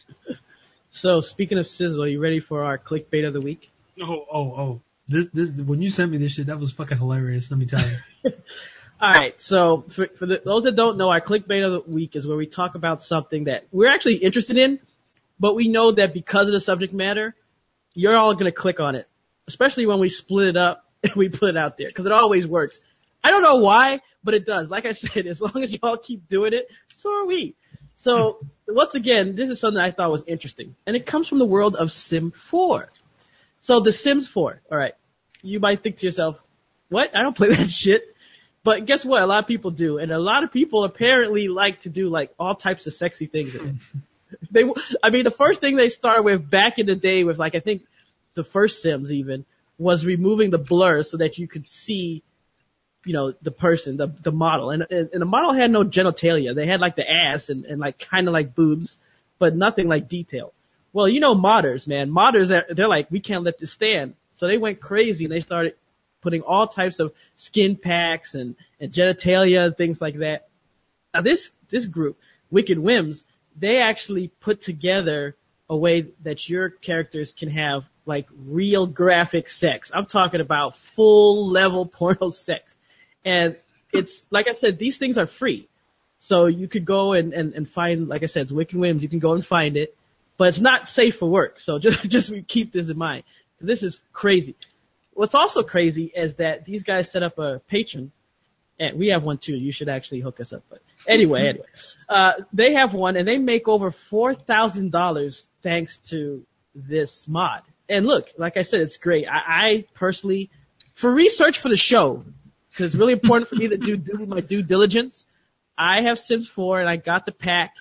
So, speaking of sizzle, are you ready for our clickbait of the week? Oh, oh, oh. This, this, when you sent me this shit, that was fucking hilarious, let me tell you. All right, so for, for the, those that don't know, our clickbait of the week is where we talk about something that we're actually interested in, but we know that because of the subject matter, you're all going to click on it, especially when we split it up and we put it out there, because it always works. I don't know why, but it does. Like I said, as long as y'all keep doing it, so are we. So, once again, this is something I thought was interesting, and it comes from the world of Sim four. So, The Sims four, all right, you might think to yourself, what? I don't play that shit. But guess what? A lot of people do, and a lot of people apparently like to do, like, all types of sexy things in it. They, I mean, the first thing they started with back in the day with, like, I think the first Sims even, was removing the blur so that you could see, you know, the person, the the model. And, and the model had no genitalia. They had, like, the ass and, and like, kind of like boobs, but nothing, like, detail. Well, you know modders, man. Modders, are, they're like, we can't let this stand. So they went crazy, and they started putting all types of skin packs and, and genitalia and things like that. Now, this this group, Wicked Whims, they actually put together a way that your characters can have, like, real graphic sex. I'm talking about full-level porno sex. And it's, like I said, these things are free. So you could go and, and, and find, like I said, it's Wicked Whims. You can go and find it. But it's not safe for work. So just, just keep this in mind. This is crazy. What's also crazy is that these guys set up a Patreon. And we have one too. You should actually hook us up. But anyway, anyway. Uh, they have one and they make over four thousand dollars thanks to this mod. And look, like I said, it's great. I, I personally, for research for the show, because it's really important for me to do, do my due diligence. I have Sims four, and I got the pack.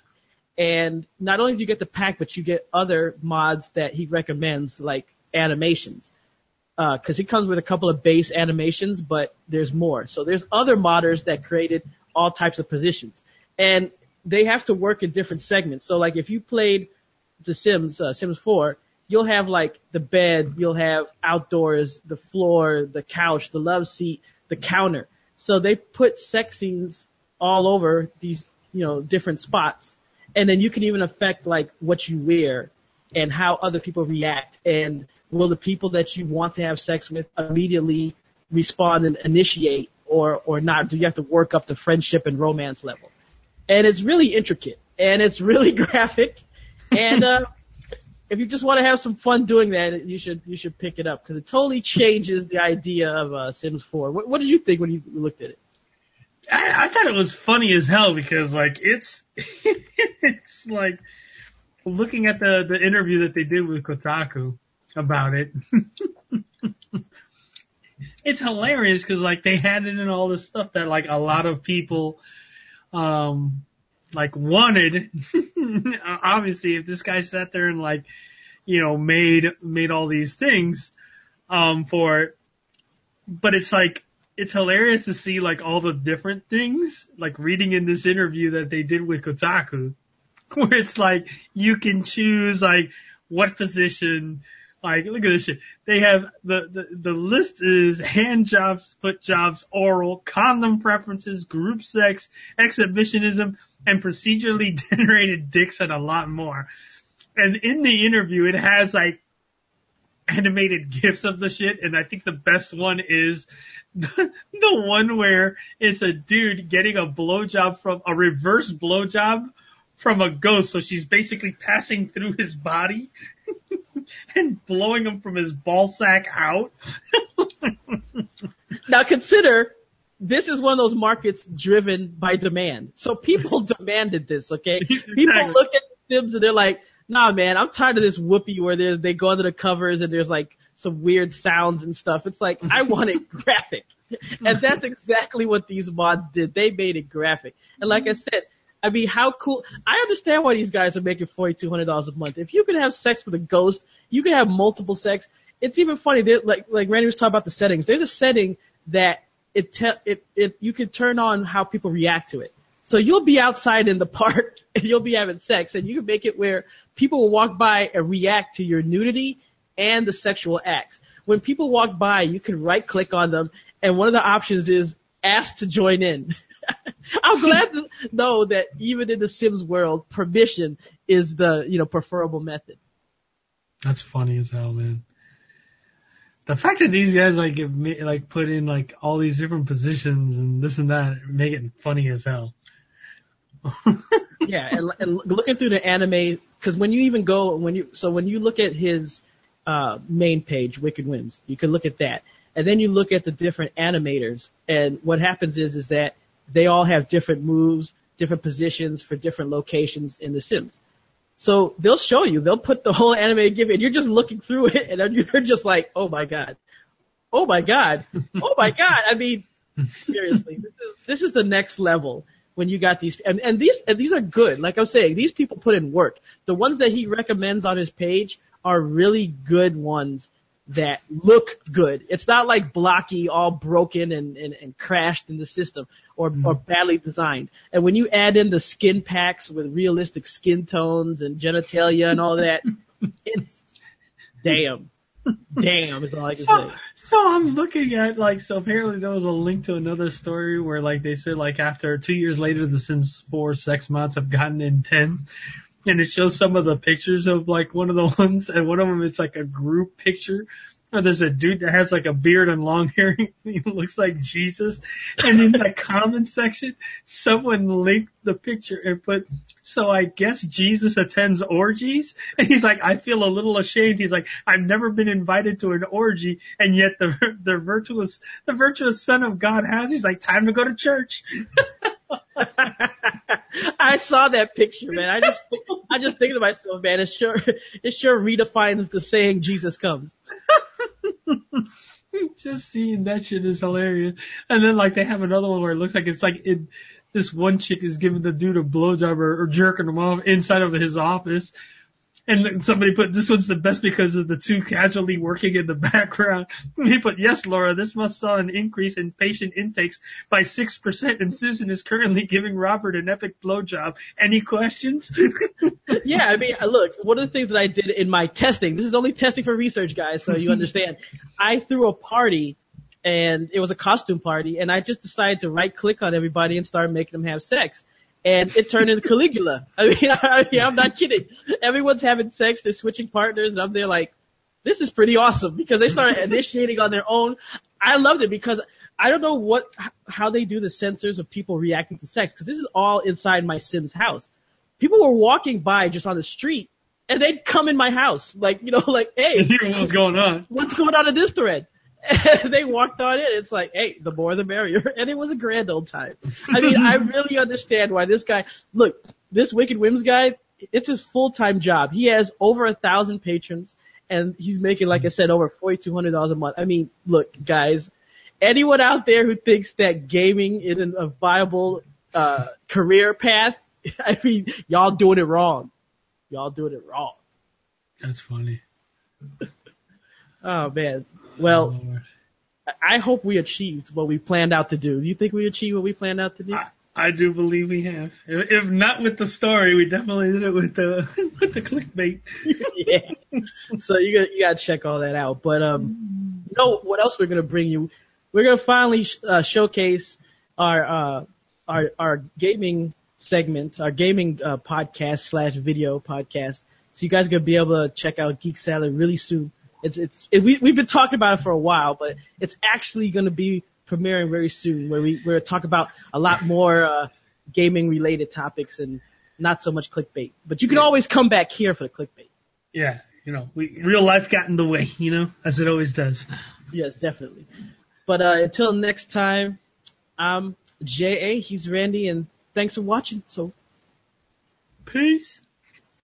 And not only do you get the pack, but you get other mods that he recommends, like animations. Because uh, he comes with a couple of base animations, but there's more. So there's other modders that created all types of positions. And they have to work in different segments. So, like, if you played The Sims, uh, Sims four, you'll have, like, the bed, you'll have outdoors, the floor, the couch, the love seat, the counter. So they put sex scenes all over these, you know, different spots. And then you can even affect, like, what you wear and how other people react. And will the people that you want to have sex with immediately respond and initiate or, or not? Do you have to work up to friendship and romance level? And it's really intricate. And it's really graphic. And uh, if you just want to have some fun doing that, you should you should pick it up because it totally changes the idea of uh, Sims four. What, what did you think when you looked at it? I, I thought it was funny as hell because, like, it's it's like looking at the, the interview that they did with Kotaku about it. it's hilarious because like they had it in all this stuff that like a lot of people, um, like wanted. Obviously, if this guy sat there and like, you know, made made all these things, um, for it, but it's like it's hilarious to see like all the different things. Like reading in this interview that they did with Kotaku, where it's like you can choose like what position. Like, look at this shit. They have, the, the, the list is hand jobs, foot jobs, oral, condom preferences, group sex, exhibitionism, and procedurally generated dicks, and a lot more. And in the interview, it has, like, animated GIFs of the shit, and I think the best one is the, the one where it's a dude getting a blowjob from, a reverse blowjob from a ghost, so she's basically passing through his body. And blowing him from his ball sack out. Now consider, this is one of those markets driven by demand. So people demanded this, okay? Exactly. People look at the Sims and they're like, nah man, I'm tired of this whoopee where there's, they go under the covers and there's like some weird sounds and stuff. It's like, I want it graphic. And that's exactly what these mods did. They made it graphic. And like I said, I mean, how cool. I understand why these guys are making forty-two hundred dollars a month. If you can have sex with a ghost, you can have multiple sex. It's even funny. Like, like Randy was talking about the settings. There's a setting that it, te- it, it, you can turn on how people react to it. So you'll be outside in the park and you'll be having sex, and you can make it where people will walk by and react to your nudity and the sexual acts. When people walk by, you can right click on them, and one of the options is ask to join in. I'm glad to know that even in the Sims world, permission is the, you know, preferable method. That's funny as hell, man. The fact that these guys like give me, like put in like all these different positions and this and that, make it funny as hell. Yeah, and, and looking through the anime, because when you even go when you so when you look at his uh, main page, Wicked Whims, you can look at that, and then you look at the different animators, and what happens is is that they all have different moves, different positions for different locations in The Sims. So they'll show you, they'll put the whole anime give and you're just looking through it and you're just like, oh my god, oh my god, oh my god. I mean, seriously, this is, this is the next level when you got these, and, and these, and these are good. Like I was saying, these people put in work. The ones that he recommends on his page are really good ones that look good. It's not like blocky, all broken and, and, and crashed in the system or, mm. or badly designed. And when you add in the skin packs with realistic skin tones and genitalia and all that, it's damn. Damn is all I can so, say. So I'm looking at like, so apparently there was a link to another story where like they said like after two years later the Sims four sex mods have gotten intense. And it shows some of the pictures of like one of the ones, and one of them it's like a group picture. Or there's a dude that has like a beard and long hair. He looks like Jesus. And in the comment section, someone linked the picture and put, so I guess Jesus attends orgies? And he's like, I feel a little ashamed. He's like, I've never been invited to an orgy, and yet the the virtuous the virtuous Son of God has. He's like, time to go to church. I saw that picture, man. I just, I just think to myself, man, it sure, it sure redefines the saying Jesus comes. Just seeing that shit is hilarious. And then like they have another one where it looks like it's like it, this one chick is giving the dude a blowjob or, or jerking him off inside of his office. And somebody put, this one's the best because of the two casually working in the background. And he put, yes, Laura, this must saw an increase in patient intakes by six percent, and Susan is currently giving Robert an epic blowjob. Any questions? Yeah, I mean, look, one of the things that I did in my testing, this is only testing for research, guys, so you understand. I threw a party, and it was a costume party, and I just decided to right-click on everybody and start making them have sex. And it turned into Caligula. I mean, I mean, I'm not kidding. Everyone's having sex, they're switching partners, and I'm there like, this is pretty awesome, because they started initiating on their own. I loved it because I don't know what, how they do the sensors of people reacting to sex, because this is all inside my Sims house. People were walking by just on the street, and they'd come in my house, like, you know, like, hey. What's going on? What's going on in this thread? And they walked on it. It's like, hey, the more the merrier. And it was a grand old time. I mean, I really understand why this guy, look, this Wicked Whims guy, it's his full-time job. He has over a thousand patrons, and he's making, like I said, over forty-two hundred dollars a month. I mean, look, guys, anyone out there who thinks that gaming isn't a viable uh, career path, I mean, y'all doing it wrong. Y'all doing it wrong. That's funny. Oh man. Well, Oh, Lord. I hope we achieved what we planned out to do. Do you think we achieved what we planned out to do? I, I do believe we have. If, if not with the story, we definitely did it with the with the clickbait. Yeah. So you got you got to check all that out. But um, you know what else we're gonna bring you? We're gonna finally sh- uh, showcase our uh our our gaming segment, our gaming uh, podcast slash video podcast. So you guys are gonna be able to check out Geek Salad really soon. It's it's it, we we've been talking about it for a while, but it's actually gonna be premiering very soon, where we we're gonna talk about a lot more uh, gaming related topics and not so much clickbait. But you can always come back here for the clickbait. Yeah, you know, we, real life got in the way, you know, as it always does. Yes, definitely. But uh, until next time, I'm J A. He's Randy, and thanks for watching. So, Peace.